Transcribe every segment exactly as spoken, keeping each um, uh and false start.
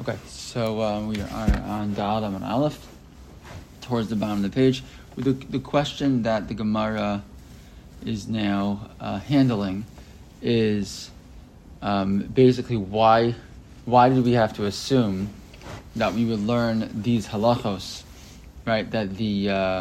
Okay, so um, we are on Dal and Aleph, towards the bottom of the page. The, the question that the Gemara is now uh, handling is um, basically why why did we have to assume that we would learn these halachos, right? That the uh,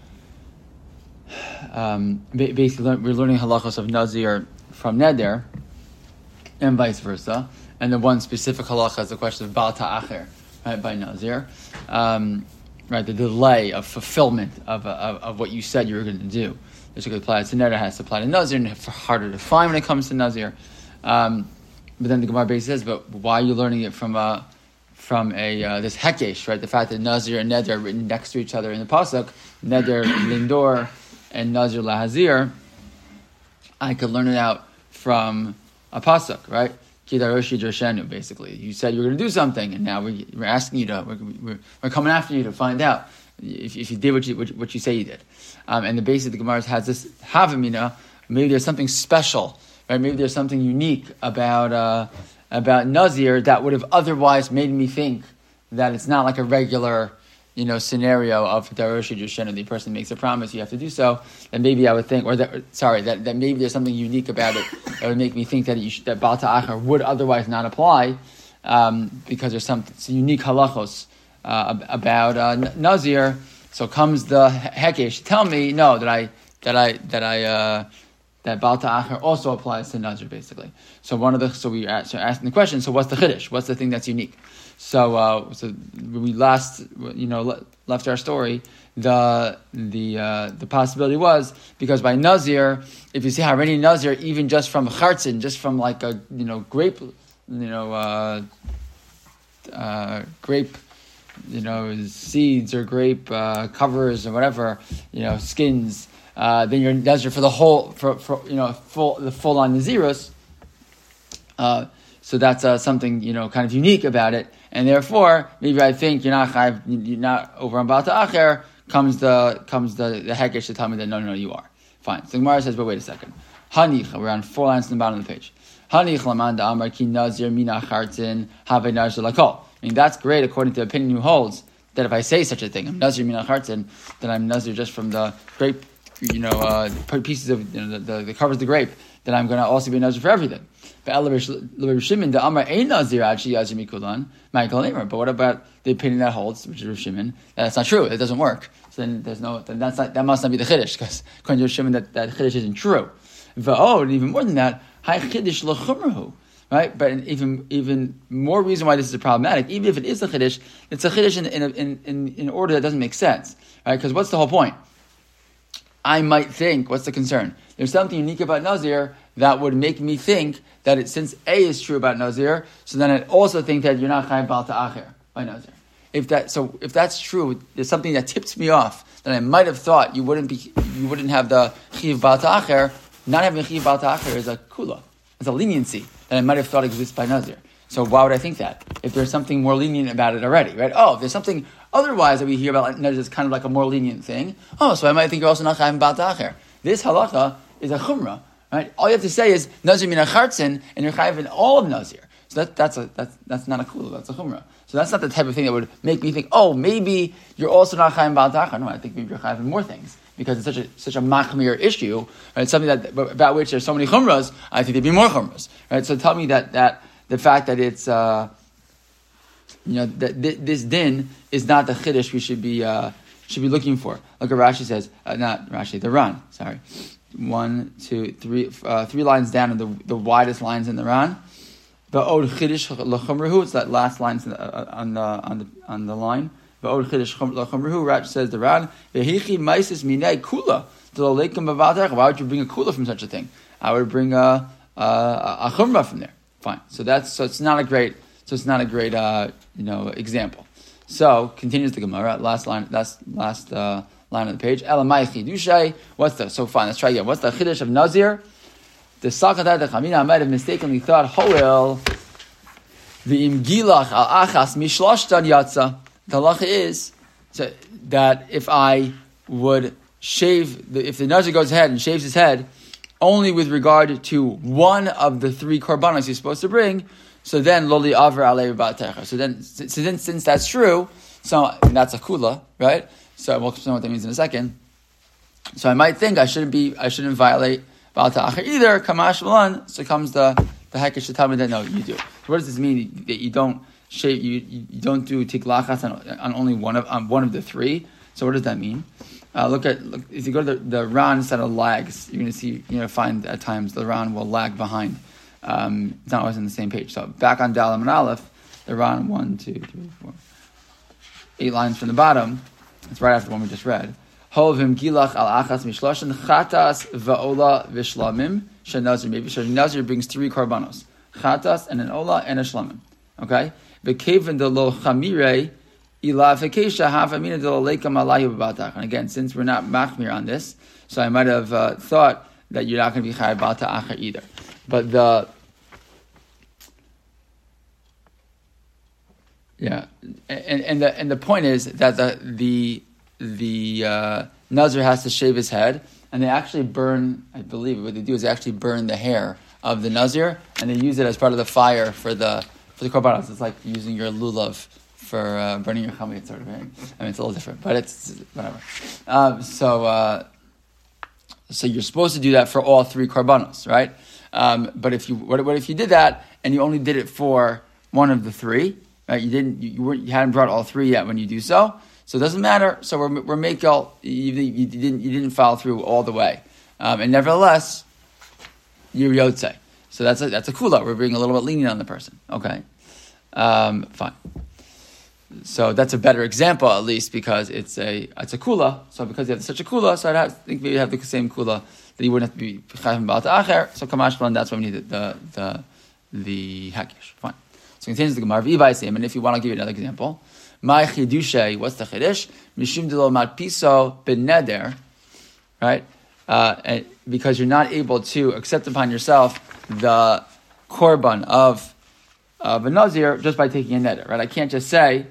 um, basically learn, we're learning halachos of Nazir from Neder, and vice versa. And the one specific halacha is the question of Baal Ta'acher, right, by Nazir. Um, right, the delay of fulfillment of, of of what you said you were going to do. This could apply to Neder, has to apply to Nazir, and it's harder to find when it comes to Nazir. Um, but then the Gemara basically says, but why are you learning it from a, from a uh, this Hekesh, right? The fact that Nazir and Neder are written next to each other in the Pasuk, Neder Lindor and Nazir Lahazir, I could learn it out from a Pasuk, right? Kidaroshi Drashenu, basically. You said you were going to do something, and now we, we're asking you to, we're, we're, we're coming after you to find out if, if you did what you, what, what you say you did. Um, and the base of the Gemara has this Havamina, maybe there's something special, right? Maybe there's something unique about uh, about Nazir that would have otherwise made me think that it's not like a regular, you know, scenario of Daroshi Drashenu, the person makes a promise, you have to do so, then maybe I would think, or that, sorry, that, that maybe there's something unique about it that would make me think that you should, that Baal Ta'acher would otherwise not apply, um, because there's some, some unique halachos uh, about uh, Nazir. So comes the Hekesh, tell me, no, that I, that I, that I, uh, that Baal Ta'acher also applies to Nazir, basically. So one of the, so we are so asking the question, so what's the Chiddush? What's the thing that's unique? So, uh, so when we last, you know, left our story, the the uh, the possibility was because by Nazir, if you see how many Nazir, even just from Chartzin, just from like a you know grape, you know, uh, uh, grape, you know, seeds or grape uh, covers or whatever, you know, skins, uh, then you're Nazir for the whole, for, for you know, full the full on Nazirus. Uh, so that's uh, something you know kind of unique about it. And therefore, maybe I think you're not chayv, you're not over on Baal Ta'acher. Comes the comes the, the Hekesh to tell me that no, no, no, you are fine. So the Gemara says, but wait a second. Hanich, we're on four lines from the bottom of the page. Hanich laman da'amar ki nazir mina chartin have nazir lakol. I mean, that's great according to the opinion who holds that if I say such a thing, I'm nazir mina chartin, then I'm nazir just from the grape, you know, uh, pieces of you know the, the, the covers of the grape. Then I'm going to also be nazir for everything. But what about the opinion that holds, which is Rav Shimon, that's not true, it doesn't work. So then there's no, then that's not, that must not be the Chiddush, because according to Rav Shimon, that, that Chiddush isn't true. Oh, and even more than that, Hay Chiddush l'chumrahu, right? But even even more reason why this is problematic, even if it is a Chiddush, it's a Chiddush in in in in order that doesn't make sense, right? Because what's the whole point? I might think, what's the concern? There's something unique about Nazir that would make me think that it, since A is true about Nazir, so then I'd also think that you're not chayv Baal Ta'acher by Nazir. If that, so if that's true, there's something that tips me off that I might have thought you wouldn't be, you wouldn't have the chayv Baal Ta'acher. Not having chayv Baal Ta'acher is a kula, it's a leniency that I might have thought exists by Nazir. So why would I think that? If there's something more lenient about it already, right? Oh, if there's something otherwise that we hear about Nazir is kind of like a more lenient thing. Oh, so I might think you're also not chayv Baal Ta'acher. This halacha is a chumrah. Right? All you have to say is Nazir min Chartzin, and you're chayav in all of Nazir. So that, that's a that's that's not a kula, that's a chumrah. So that's not the type of thing that would make me think, oh, maybe you're also not chayav Baal Ta'acher. No, I think maybe you're chayav in more things because it's such a such a machmir issue. Right? It's something that about which there's so many chumras. I think there'd be more chumras. Right? So tell me that that the fact that it's uh, you know that th- this din is not the chiddush we should be uh, should be looking for. Like Rashi says, uh, not Rashi, the Ran. Sorry. One, two, three, uh, three lines down, and the, the widest lines in the Ran. Va'od chiddush l'chumrahu. It's that last line on the on the on the, on the line. Va'od chiddush l'chumrahu. Rashi says the Ran. Vehichi meisis minei kula. Why would you bring a kula from such a thing? I would bring a a, a chumrah from there. Fine. So that's so it's not a great so it's not a great uh, you know example. So continues the Gemara. Last line. That's last. Uh, line of the page. Elamai chidushay. What's the so fine? Let's try again. What's the chiddush of Nazir? The Sakata the Chamina might have mistakenly thought Hoel the imgilach al achas mishlashtan yatsa. The halacha is so that if I would shave, the, if the Nazir goes ahead and shaves his head only with regard to one of the three korbanos he's supposed to bring, So then loli aver alei ba'atecha. So then, so then, since that's true, so and that's a kula, right? So we'll explain what that means in a second. So I might think I shouldn't be, I shouldn't violate ba'al ta'acher either. Kamash v'lan. So comes the the hekesh should tell me that no, you do. So what does this mean? That you don't shave, you you don't do tiklachas on, on only one of on one of the three. So what does that mean? Uh, look at look, if you go to the, the Ran instead of lags, you're going to see you know find at times the Ran will lag behind. Um, it's not always on the same page. So back on Dalam and Aleph, the Ran one, two, three, four, eight lines from the bottom. It's right after the one we just read. Hovim gilach al achas mishloshin chatas va'ola v'shlamim shenazir. Maybe Nazir brings three korbanos: chatas and an ola and a shlamim. Okay, bekevin de lo chamire ila vekesha havamina de lo lekam alayu b'batach. And again, since we're not machmir on this, so I might have uh, thought that you're not going to be chayav b'al ta'acher either. But the yeah, and and the and the point is that the the the uh, Nazir has to shave his head, and they actually burn. I believe what they do is they actually burn the hair of the Nazir, and they use it as part of the fire for the for the korbanos. It's like using your lulav for uh, burning your chametz, sort of thing. I mean, it's a little different, but it's whatever. Um, so uh, so you're supposed to do that for all three korbanos, right? Um, but if you what, what if you did that and you only did it for one of the three? Right, you didn't, you, you, weren't, you hadn't brought all three yet when you do so, so it doesn't matter. So we're we're makel. You, you didn't you didn't follow through all the way, um, and nevertheless, you're yotze. So that's a, that's a kula. We're being a little bit lenient on the person. Okay, um, fine. So that's a better example, at least, because it's a it's a kula. So because you have such a kula, so I think maybe you have the same kula that you wouldn't have to be chayim b'al ta'acher. So kamash b'lan, that's why we need the the the, the hakish. Fine. So it continues the Gemara. And if you want, I'll give you another example. My chidushay, what's the chidush? Mishum delo matpiso beneder, right? Uh, and because you're not able to accept upon yourself the korban of of a nazir just by taking a neder, right? I can't just say,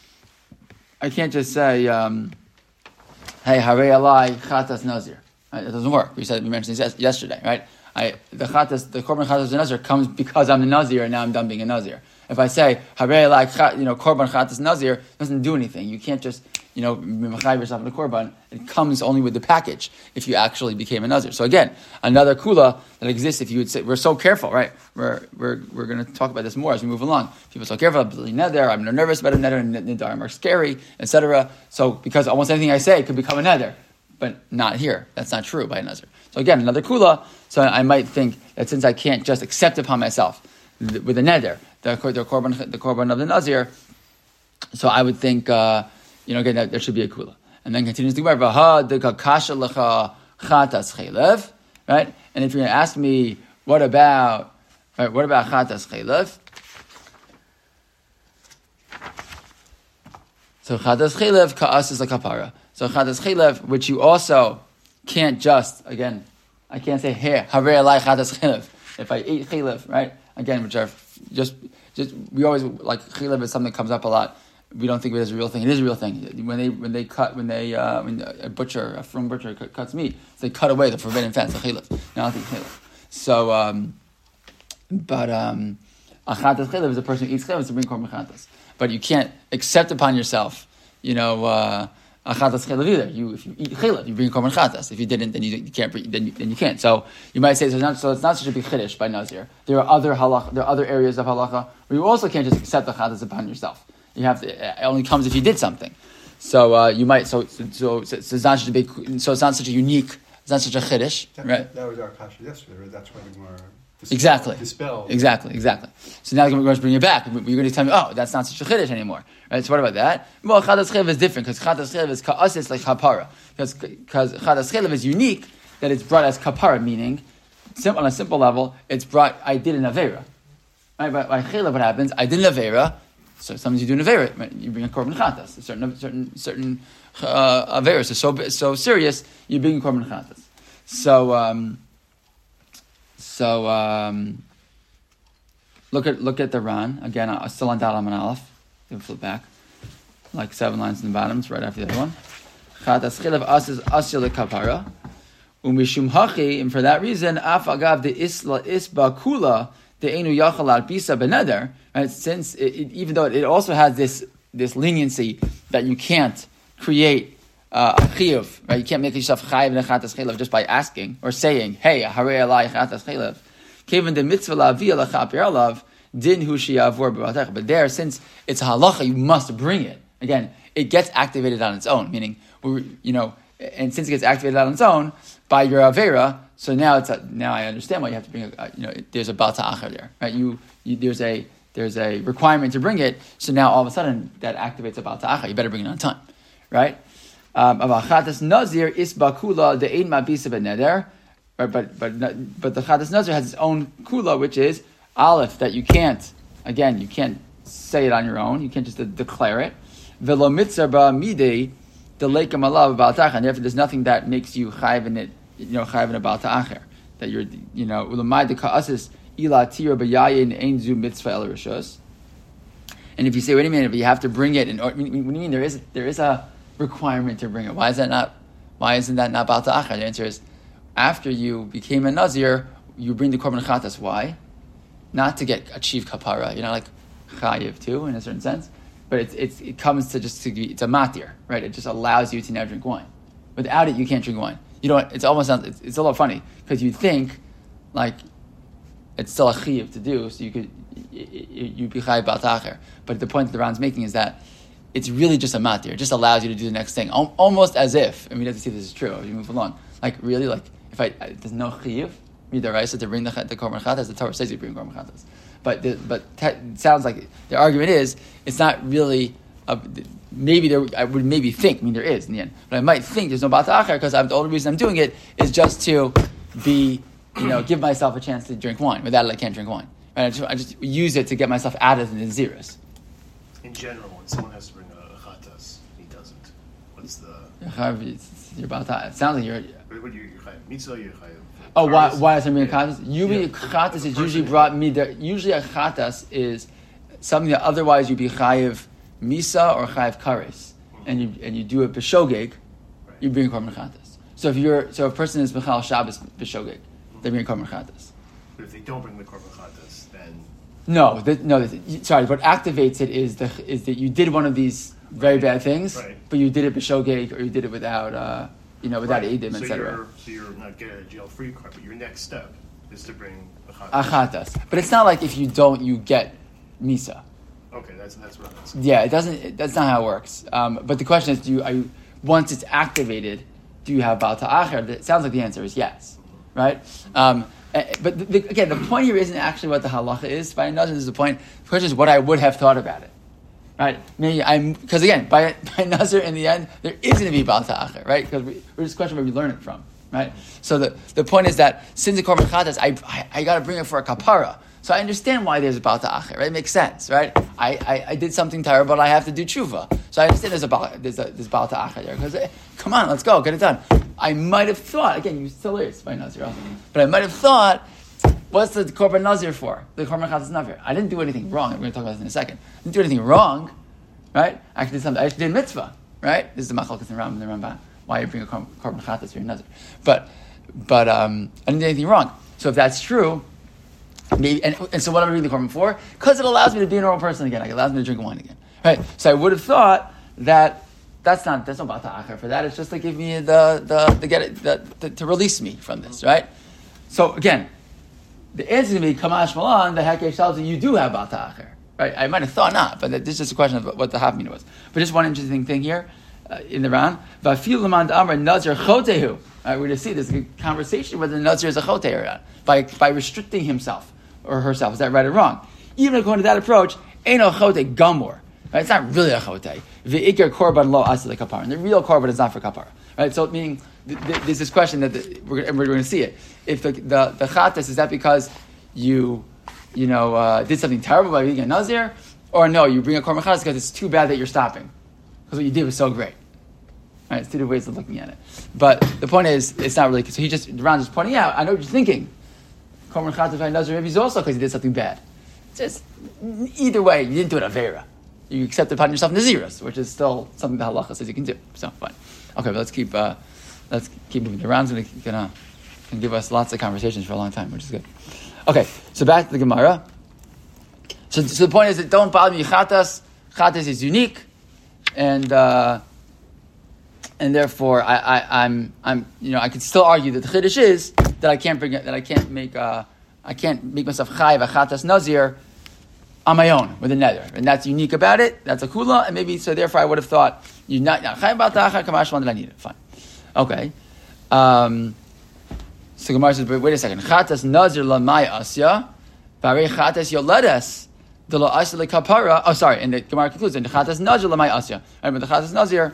I can't just say, um, hey, harei alai chatas nazir. Right? It doesn't work. We said we mentioned this yesterday, right? I, the chatas, the korban chatas of the nazir comes because I'm the nazir, and now I'm done being a nazir. If I say harei like you know korban chatas nazir, it doesn't do anything. You can't just you know mechayiv yourself in the korban. It comes only with the package if you actually became a nazir. So again, another kula that exists if you would say we're so careful, right? We're we're we're going to talk about this more as we move along. People are so careful. I'm neder. I'm nervous about a neder. And nedarim are scary, et cetera. So because almost anything I say could become a neder, but not here. That's not true by a nazir. So again, another kula. So I might think that since I can't just accept upon myself with a neder, the, the korban, the korban of the nazir, so I would think, uh, you know, again, that there should be a kula. And then continues the word, right? And if you're going to ask me, what about, right, what about chatas chelev? So chatas chelev ka'as is a kapara. So chatas chelev, which you also can't just, again, I can't say, here, harei alai chatas chelev. If I eat chelev, right? Again, which are just, just we always, like, chelev is something that comes up a lot. We don't think of it as a real thing. It is a real thing. When they when they cut, when they, uh, when a butcher, a from butcher cuts meat, so they cut away the forbidden fat, the chelev. Now I think chelev. So, um, but, um, a chatas chelev is a person who eats chelev to bring korban chatas. But you can't accept upon yourself, you know, uh, a chatas chelev either. You, if you eat chelev, you bring korban chatas. If you didn't, then you, you can't. Then you, then you can't. So you might say so. It's not, so it's not such a big chiddush by nazir. There are other halacha. There are other areas of halacha where you also can't just accept the chatas upon yourself. You have to. It only comes if you did something. So uh, you might. So so, so so it's not such a big. So it's not such a unique. It's not such a chiddush, that, right? That was our kasha yesterday. Right? That's why we were dispelled, exactly dispelled. Exactly. Exactly. So now we're going to bring it back. You're going to tell me, oh, that's not such a chiddush anymore, right? So what about that? Well, chatas chelev is different because chatas chelev is ka'asis like kapara. Because because chatas chelev is unique that it's brought as kapara, meaning on a simple level, it's brought. I did an avera, right? By, by chelev, what happens? I did an avera. So sometimes you do an avera, you bring a korban chatas. Certain certain certain uh, averas are so so serious, you bring a korban chatas. So um, so um, look at look at the Ran again. Uh, still on Dalam and Aleph. You flip back, like seven lines in the bottom, it's right after the other one. Chatas chilev asis asil lekapara umishum hachi, and for that reason, af agav de isla isba kula the enu yachal al bisa beneder, right? Since it, it, even though it also has this this leniency that you can't create uh, a chiyuv, right? You can't make yourself chayiv in a chatas chaylev just by asking or saying, "Hey, harei alai chatas chaylev." Kevin the mitzvah la'aviyah lachapir alav din hu sheyavor b'vatech. But there, since it's a halacha, you must bring it. Again, it gets activated on its own. Meaning, you know, and since it gets activated on its own by your avera, so now it's a, now I understand why you have to bring a, you know, there's a bal ta'achar there, right? You, you there's a there's a requirement to bring it. So now all of a sudden that activates a bal ta'achar. You better bring it on time, right? Um, Avachatas nazir is bakula the ein mabisa beneder, but but but the chatas nazir has its own kula, which is aleph, that you can't, again, you can't say it on your own. You can't just de- declare it. Velo mitzvah ba midei the leikem alav bal ta'achar, and therefore there's nothing that makes you chayiv in it. You know, chayiv in a bal ta'achar, that you're, you know, ulamai de ka'asis ila tira b'yayin ein zu mitzvah el rishos. And if you say, wait a minute, but you have to bring it, and what do you mean there is there is a requirement to bring it? Why is that not? Why isn't that not bal ta'achar? The answer is, after you became a nazir, you bring the korban chatas. Why? Not to get achieve kapara. You're not like chayiv too, in a certain sense, but it's, it's it comes to just to be, it's a matir, right? It just allows you to now drink wine. Without it, you can't drink wine. You know, it's almost sounds, it's, it's a little funny because you think like it's still a chiyuv to do, so you could you be chayiv bal ta'achar. But the point that the Ran's making is that it's really just a matir. It just allows you to do the next thing, almost as if. I mean, you have to see if this is true as you move along. Like really, like if I there's no chiyuv midaraisa to bring the the korban chatas, the Torah says you bring korban chatas. But the, but te- it sounds like the argument is it's not really. A, maybe there, I would maybe think. I mean, there is in the end, but I might think there's no bal ta'achar because the only reason I'm doing it is just to be, you know, give myself a chance to drink wine. Without it, I can't drink wine. Right? I, just, I just use it to get myself out of the naziris. In general, when someone has to bring a chatas, he doesn't. What's the? You're bal ta'achar. It sounds like you're. What do you chayiv? Mitzvah, you chayiv. Oh, why? Why is there being a chatas? Usually, yeah. chatas is usually brought midar. Usually, a chatas is something that otherwise you'd be chayiv misa or chayiv kares, and you and you do it b'shogeg, right. You bring korban chatas. So if you're so if a person is b'chal Shabbos b'shogeg, they bring korban chatas. But if they don't bring the korban chatas, then no, the, no. The, sorry, what activates it is the is that you did one of these very right. bad things, right. but you did it b'shogeg or you did it without, uh, you know, without right. edim, so et cetera. You're, so you're not getting a jail-free card, but your next step is to bring a chatas. A chatas, but it's not like if you don't, you get misa. Okay, that's that's what I'm saying. Yeah, it doesn't. It, that's not how it works. Um, but the question is, do you, are you once it's activated, do you have bal ta'achar? It sounds like the answer is yes, right? Um, but the, the, again, the point here isn't actually what the halacha is. By another, this is the point. The question is what I would have thought about it, right? Maybe I'm because again, by by nazir in the end, there is going to be bal ta'achar, right? Because we, we're just questioning where we learn it from, right? So the, the point is that since the korban chatas, I I, I got to bring it for a kapara. So I understand why there's a bal ta'achar, right? It makes sense, right? I, I, I did something terrible, but I have to do tshuva. So I understand there's a bal, there's a, there's bal ta'achar there. Because, eh, come on, let's go, get it done. I might have thought, again, you still is by Nazir, but I might have thought, what's the korban Nazir for? The korban chatas nazir. I didn't do anything wrong. We're going to talk about this in a second. I didn't do anything wrong, right? I actually did something, I actually did mitzvah, right? This is the machlokes in Rambam and the Ramban. Why you bring a korban chatas for your Nazir. But, but um, I didn't do anything wrong. So if that's true, maybe, and, and so what am I reading the korban for? Because it allows me to be a normal person again. It allows me to drink wine again. Right? So I would have thought that that's not that's no bal ta'achar for that. It's just to give me the the, the get it the, the, to release me from this, right? So again, the answer to me kamash malan the hekesh tells you you do have bal ta'achar, right? I might have thought not, but this is just a question of what the half meaning was. But just one interesting thing here uh, in the Ran. Va'afil l'man amar nazir chotehu. All right, we're going to see this conversation whether the nazir is a choteh or not by by restricting himself or herself. Is that right or wrong? Even according to that approach, ain't no choteh gamor. Right? It's not really a choteh. Ve'ikar korban lo asli kapara. And the real korban is not for kapara. Right? So meaning th- th- there's this question that the, we're, we're going to see it. If the the, the chatas, is that because you you know uh, did something terrible by being a nazir, or no, you bring a korban chatas because it's too bad that you're stopping because what you did was so great. Right? It's two different ways of looking at it. But the point is, it's not really. So he just Ron just pointing out. I know what you're thinking. Korban chatas by nazir maybe is also because he did something bad. Just either way, you didn't do it avera. You accept upon yourself naziris, which is still something the halacha says you can do. So fine. Okay, but let's keep uh, let's keep moving. The round's going to gonna, gonna give us lots of conversations for a long time, which is good. Okay, so back to the Gemara. So, so the point is that don't bother me. Chatas, chatas is unique, and uh, and therefore I, I, I'm I'm you know I could still argue that the chiddush is that I can't bring it, that I can't make uh, I can't make myself chayiv a chatas nazir on my own with a neder, and that's unique about it. That's a kula, and maybe so. Therefore, I would have thought you're not not chayiv b'altacha kamash one that I need it. Fine, okay. Um, so Gemara says, wait a second. Chatas nazir lamai asya, barei chatas yoledes. The lo asya lekapara. Oh, sorry. And the Gemara concludes, and the chatas nazir lamai asya. Right, but the chatas nazir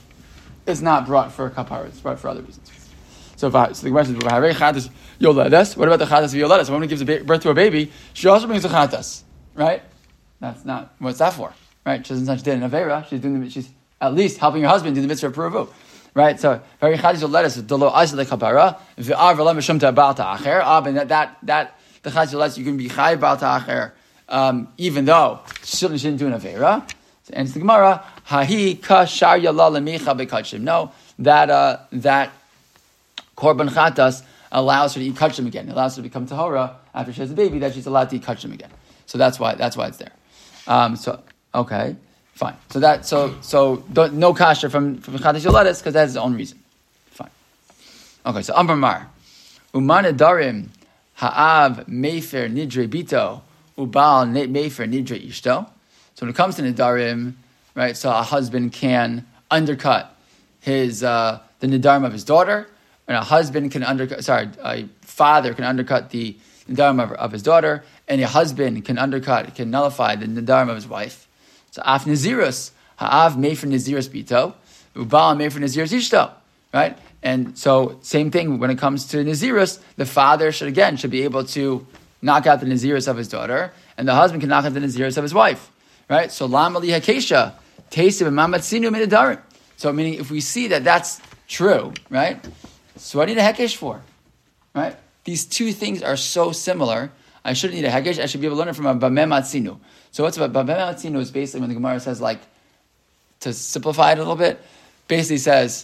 is not brought for kapara; it's brought for other reasons. So, if I, so the Gemara says, "Harei chatas yoledes." What about the chatas of yoledes? When one gives a ba- birth to a baby, she also brings a chatas, right? That's not what's that for, right? She doesn't. She did an avera. She's doing. The, she's at least helping her husband do the mitzvah of puravu, right? So, harei chatas yoledes the lo asya lekapara v'ar v'lam mishum ta'bal ta'acher. Ah, and that that that the chatas yoledes you can be chay bal ta'acher. Um, even though she didn't do an avera, and it's the Gemara, hahi kashar yala lemicha bekachim. No, that uh, that korban chatas allows her to eat kachim again. It allows her to become tahora after she has a baby. That she's allowed to eat kachim again. So that's why that's why it's there. Um, so okay, fine. So that so so don't, no kasher from from chatas yoledes because that has its own reason. Fine. Okay, so Amar Mar Umana Darim Ha'av Mefer Nidre Bito. Ubal Mefer Nidre Ishto. So when it comes to Nidarim, right, so a husband can undercut his uh, the Nidarim of his daughter, and a husband can undercut, sorry, a father can undercut the Nidarim of, of his daughter, and a husband can undercut, can nullify the Nidarim of his wife. So Af Nazirus, Ha'av Mefer Nazirus Bito, Ubal Mefer Nazirus Ishto, right? And so same thing when it comes to Nazirus, the father should again should be able to knock out the Nazirus of his daughter, and the husband can knock out the Nazirus of his wife, right? So Lam Ali Hakesha, Taste of Mamatsinu Midarim. So meaning, if we see that that's true, right? So what do I need a Hekesh for, right? These two things are so similar. I shouldn't need a Hekesh. I should be able to learn it from a Bameh Matzinu. So what's about Bameh Matzinu is basically when the Gemara says, like, to simplify it a little bit, basically says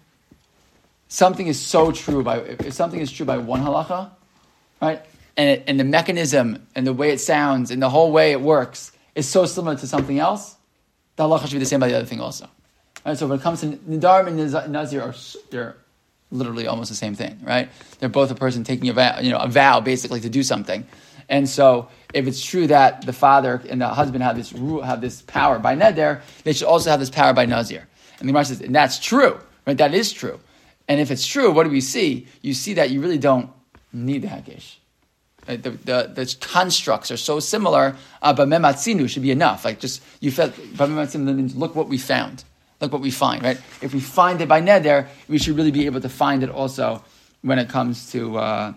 something is so true by if something is true by one halacha, right? And, it, and the mechanism and the way it sounds and the whole way it works is so similar to something else, the halacha should be the same by the other thing also. Right? So when it comes to Nidarim and Nazir, are, they're literally almost the same thing, right? They're both a person taking a vow, you know, a vow basically to do something. And so if it's true that the father and the husband have this rule, have this power by Neder, they should also have this power by Nazir. And the Gemara says, and that's true, right? That is true. And if it's true, what do we see? You see that you really don't need the Hakesh. The, the, the constructs are so similar, uh, but mematzinu should be enough. Like just, you felt, look what we found. Look what we find, right? If we find it by neder, we should really be able to find it also when it comes to, uh,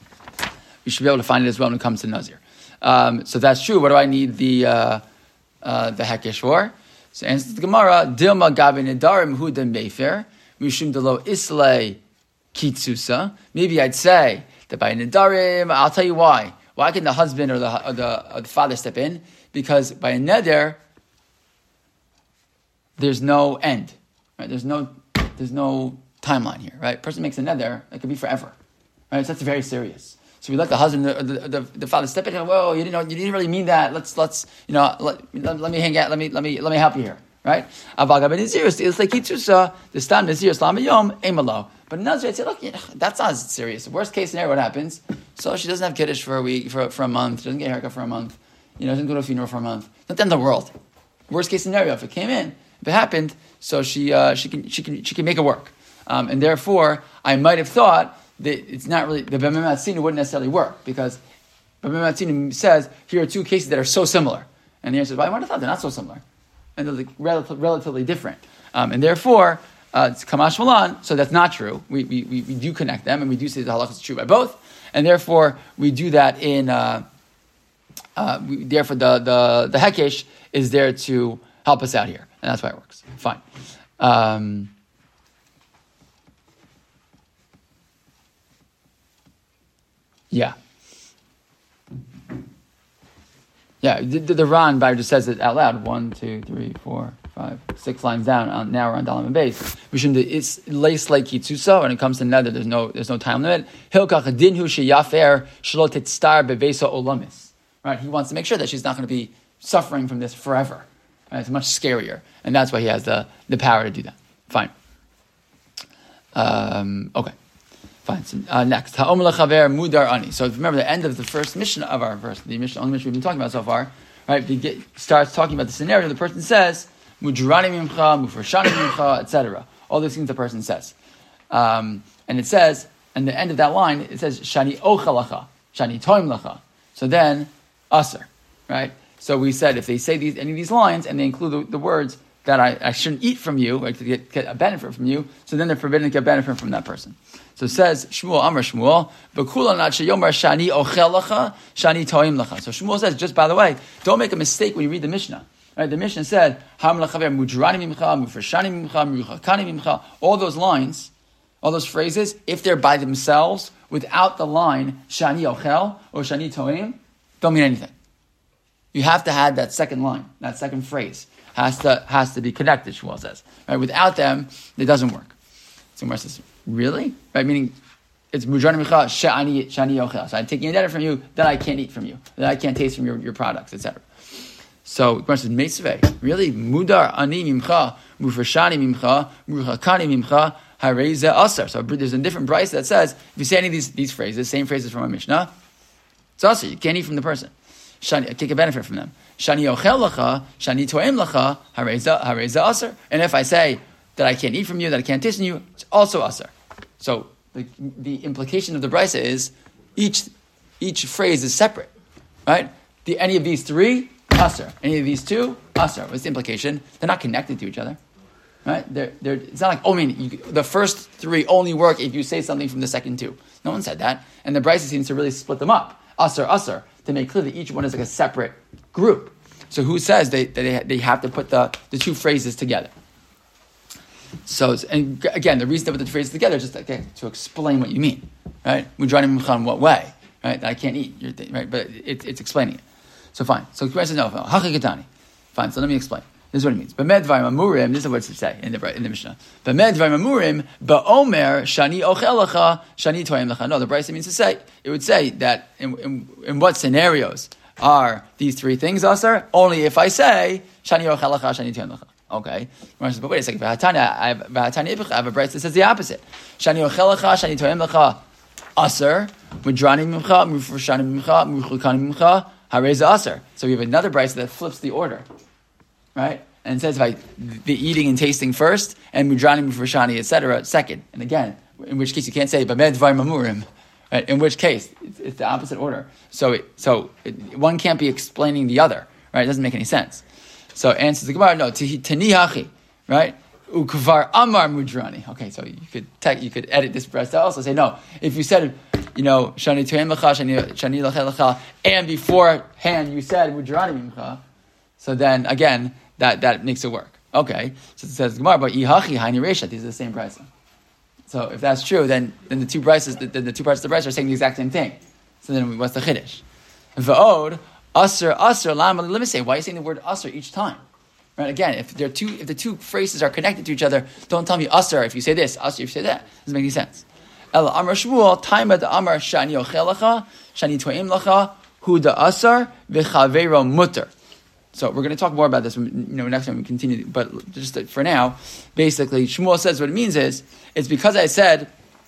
we should be able to find it as well when it comes to nazir. Um, so that's true. What do I need the, uh, uh, the hekesh for? So answer the Gemara, Dilma gabe nedarim hudan mefer, mishum delo islay kitsusa. Maybe I'd say, that by Nedarim, I'll tell you why. Why can the husband or the or the, or the father step in? Because by a Neder, there's no end. Right? There's no there's no timeline here. Right? Person makes a Neder, it could be forever. Right? So that's very serious. So we let the husband, the, the, the, the father step in. And, whoa, you didn't know, you didn't really mean that. Let's let's you know let, let, let me hang out. Let me let me let me help you here. Right? Avaga ben Nazirus, it's like Kitzusa, the stam Nazirus Lamayom, Emalo. But Nazir, I'd say, look, that's not serious. Worst case scenario, what happens? So she doesn't have kiddush for a week, for, for a month. She doesn't get a haircut for a month. You know, doesn't go to a funeral for a month. Not the end of the world. Worst case scenario, if it came in, if it happened, so she uh, she can she can she can make it work. Um, and therefore, I might have thought that it's not really the Bameh Matzinu wouldn't necessarily work because Bameh Matzinu says here are two cases that are so similar, and the answer is, well, I might have thought they're not so similar, and they're like relative, relatively different, um, and therefore. Uh, it's Kamash Malan, so that's not true. We, we we we do connect them, and we do say the halakha is true by both, and therefore we do that in. Uh, uh, we, therefore, the the the hekesh is there to help us out here, and that's why it works. Fine. Um, yeah. Yeah. The, the, the Ran Bayer just says it out loud. One, two, three, four. five, six lines down. On, now we're on Dalam and base. It's lace like Kitsusa. When it comes to nether, there's no there's no time limit. Hilkach dinhu sheyafer shelo titstar bevesa olamis. Right? He wants to make sure that she's not going to be suffering from this forever. Right? It's much scarier, and that's why he has the, the power to do that. Fine. Um, okay. Fine. So, uh, next, ha'om lechaver mudar ani. So remember the end of the first mission of our verse, the mission, only mission we've been talking about so far. Right? We get, starts talking about the scenario. The person says mudrani mimcha, mufrashani mimcha, et cetera. All these things the person says, um, and it says, and the end of that line, it says shani ochalacha, shani toim lacha. So then, aser, right? So we said if they say these any of these lines and they include the, the words that I, I shouldn't eat from you, or to get, get a benefit from you, so then they're forbidden to get benefit from that person. So it says Shmuel Amar Shmuel, B'kula not sheyomar shani ochel lacha, shani toim lacha. So Shmuel says, just by the way, don't make a mistake when you read the Mishnah. Right? The Mishnah said Ham lachaver mudrani mimcha, mufreshani mimcha, muruchakani mimcha. All those lines, all those phrases, if they're by themselves without the line shani ochel or shani toim, don't mean anything. You have to have that second line, that second phrase has to has to be connected. Shmuel says, right? Without them, it doesn't work. So Gemara says, really? Right? Meaning, it's mudrani micha she'ani shani yochel. So I'm taking a debtor from you that I can't eat from you, that I can't taste from your, your products, et cetera. So Gemara says, meitzvei, really? Mudar ani mimcha, mufreshani mimcha, muruchakani mimcha, hareze aser. So there's a different brayso that says, if you say any of these these phrases, same phrases from our Mishnah, it's aser. You can't eat from the person. Shani, take a benefit from them. Shani ochel lacha, shani toem lacha, hareza hareza aser. And if I say that I can't eat from you, that I can't taste from you, it's also aser. So the the implication of the brayso is each each phrase is separate, right? The any of these three, aser. Any of these two, aser. What's the implication? They're not connected to each other, right? They're they're. It's not like oh, I mean, you, the first three only work if you say something from the second two. No one said that, and the brayso seems to really split them up. Aser, aser, to make clear that each one is like a separate group. So who says they they they have to put the, the two phrases together? So and again, the reason to put the two phrases together is just okay, to explain what you mean, right? Mudrani mimcha in what way, right? I can't eat, your thing, right? But it, it's explaining it. So fine. So the question is no, hachikatani. Fine. So let me explain. This is what it means. B'med dvarim amurim. This is what it say in the in the Mishnah. B'med dvarim amurim ba'omer shani ochel lacha shani toim lacha. No, the brayso means to say it would say that in, in, in what scenarios are these three things asar? Only if I say shani ochel lacha shani toim lacha. Okay. But wait a second. V'hatanya, I have v'hatanya. I have a brayso that says the opposite. Shani ochel lacha shani toim lacha asar. Mudrani mimcha, mufreshani mimcha, muruchakani mimcha, hareza asar. So we have another brayso that flips the order. Right? And it says by the eating and tasting first, and mudrani, mufreshani, et cetera, second. And again, in which case you can't say b'med dvarim amurim. Right? In which case, it's, it's the opposite order. So it, so it, one can't be explaining the other. Right? It doesn't make any sense. So answers the Gemara, no, tani hachi, right? Ukvar amar mudrani. Okay, so you could te- you could edit this breast to also say, no, if you said, you know, shani toem lacha, shani lachel lacha, and beforehand you said mudrani mimcha, so then again, That that makes it work. Okay, so it says Gemara, but ihachi haini reisha. These are the same brayso. So if that's true, then then the two braysos, the, the, the two parts of the brayso are saying the exact same thing. So then what's the chiddush? V'od aser aser lama. Let me say, why are you saying the word aser each time? Right? Again, if there are two, if the two phrases are connected to each other, don't tell me aser if you say this, aser if you say that. Doesn't make any sense. Ela amar Shmuel taima da amar shani ochel lacha shani toim lacha hu da aser v'chavero mutter. So we're going to talk more about this, you know, next time we continue. But just for now, basically, Shmuel says what it means is it's because I said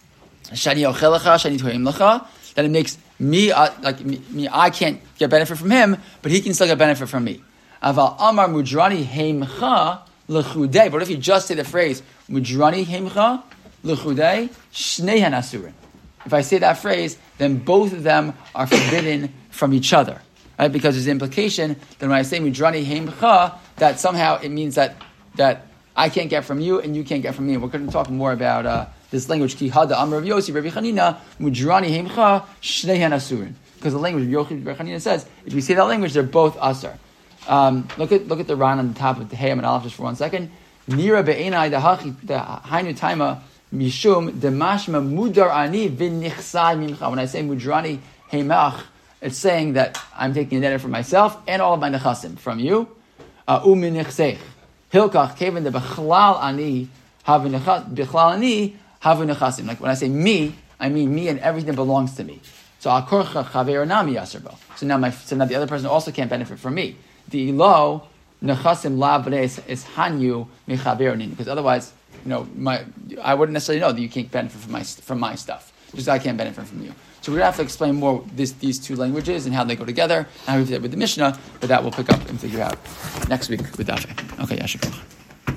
shani ochel lacha, shani toim lacha, that it makes me uh, like me, me. I can't get benefit from him, but he can still get benefit from me. Aval amar mudrani heimcha lechudei. But if you just say the phrase mudrani heimcha lechudei shneihan asurin, if I say that phrase, then both of them are forbidden from each other. Right? Because there's the implication that when I say mudrani heimcha, that somehow it means that that I can't get from you and you can't get from me. We're going to talk more about uh, this language. Ki hada amar Rav Yossi Rabbi Chanina mudrani heimcha shneihan asurin. Because the language of Yochid Rabbi Chanina says if you say that language, they're both asur. Um, look at look at the Ran on the top of the Hayam and Aleph just for one second. Nira be'enai the the hainu taima mishum demashma mudar ani v'nichsai mimcha. When I say mudrani heimach, it's saying that I'm taking a debtor for myself and all of my nechasim from you. U'minichseich. Hilkach kevan de bechlal ani havu bechlal ani havu nechasim. Like when I say me, I mean me and everything that belongs to me. So akorcha chaver nami yaserbo. So now my so now the other person also can't benefit from me. The lo nechasim la v'nes is hanyu michaver nin, because otherwise, you know, my I wouldn't necessarily know that you can't benefit from my from my stuff, because I can't benefit from you. So we're gonna have to explain more this, these two languages and how they go together, and how we do that with the Mishnah. But that we'll pick up and figure out next week with Dafei. Okay, Yashikov.